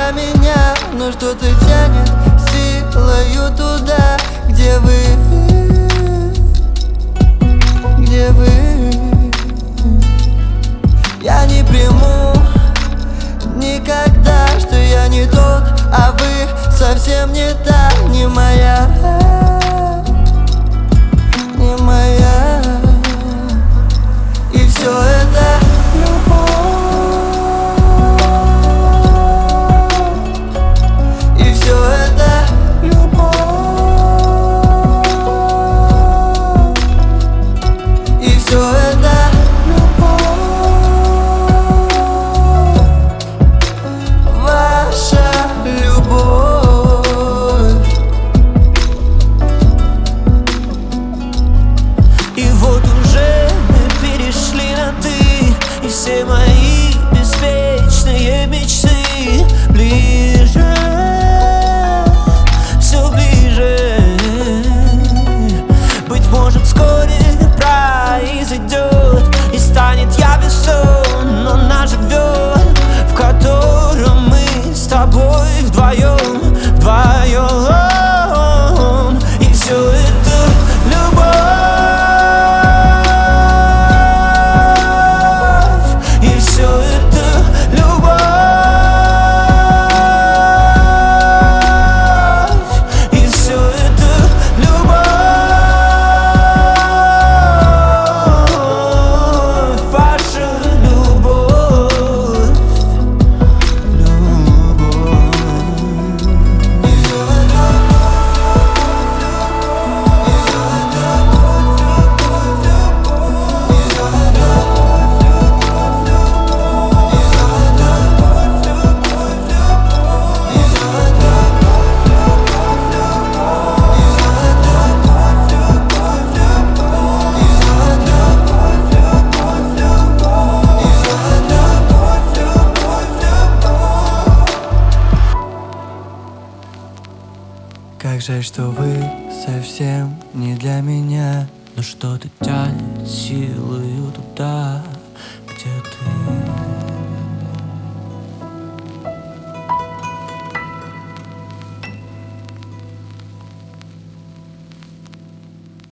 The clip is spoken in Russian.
для меня, но что-то тянет силою туда, где вы, где вы. Я не приму никогда, что я не тот, а вы совсем не та, не моя, не моя. И все это любовь, и все это любовь, и все это любовь, ваша любовь. И вот уже мы перешли на «ты», и все мои беспечные мечты ближе, все ближе. Быть может, вскоре произойдет и станет явный сон, но нас живет, в котором мы с тобой вдвоем, вдвоем. И все это любовь, и все это любовь, и все это любовь, ваша любовь, любовь. Как жаль, что вы совсем не для меня, Но что-то тянет силою туда, где ты.